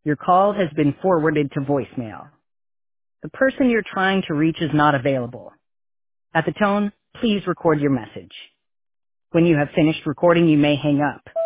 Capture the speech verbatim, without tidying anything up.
Your call has been forwarded to voicemail. The person you're trying to reach is not available. At the tone, please record your message. When you have finished recording, you may hang up.